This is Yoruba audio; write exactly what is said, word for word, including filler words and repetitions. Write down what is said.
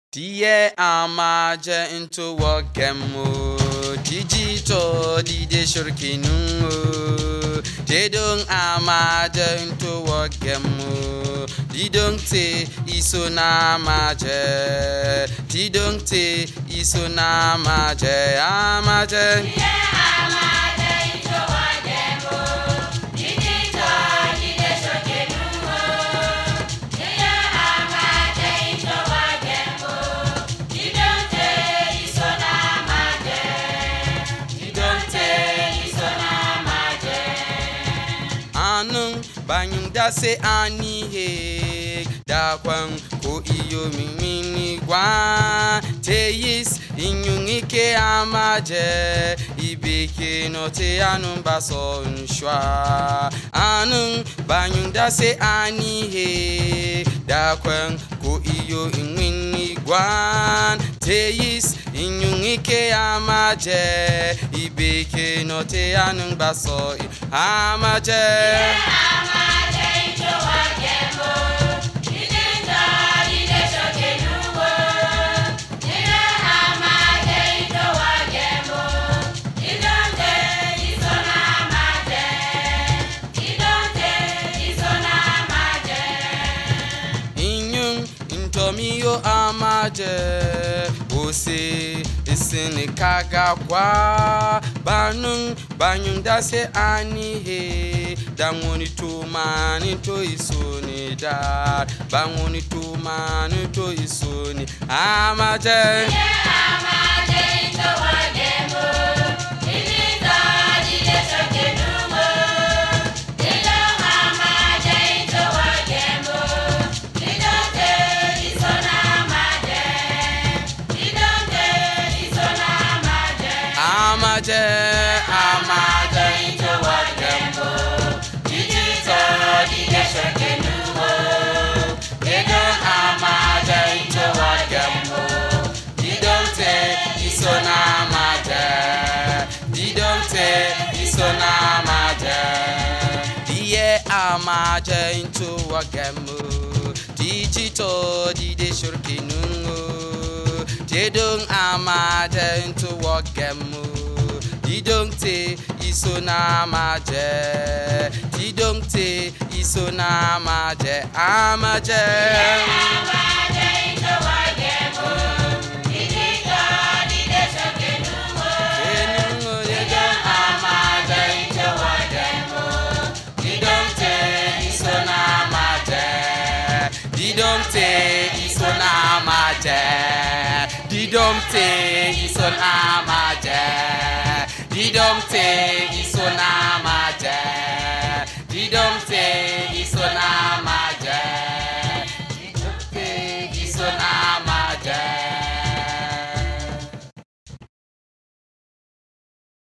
Tie amaje into wakemo Digito dide shurkinu Dedong amaje into wakemo Didong te isona maje Didong te isona maje Amaje Tie amaje into wakemo Digito dide shurkinu Banyum da se ani he da kwan ko iyo mimini gwa teis inyungi ke amaje ibeke no te anum baso nshwa anum banyum da se ani he da kwan ko iyo imini gwa teis inyungi ke amaje ibeke no te anum baso amaje yeah. Tomiyo amaje ose isini kaga kwa banung banyung dase ani he dangoni tumani to isoni da bangoni tumani to isoni amaje yeah, amaje to wagemo inita dide shokenumo dilo amaje to wagemo didote isona maje didote isona maje amaje amaje to wagemo didito dide shokenumo dilo amaje to wagemo didote isona maje didote isona maje diye amaje into wagemo digito dide shurkinu dedong amaje into wagemo didong te isona maje didong te isona maje amaje amaje into wagemo didito dide shokenumo dedong amaje into wagemo didong te isona maje didong te isona maje didong te isona maje didong te isona maje didong te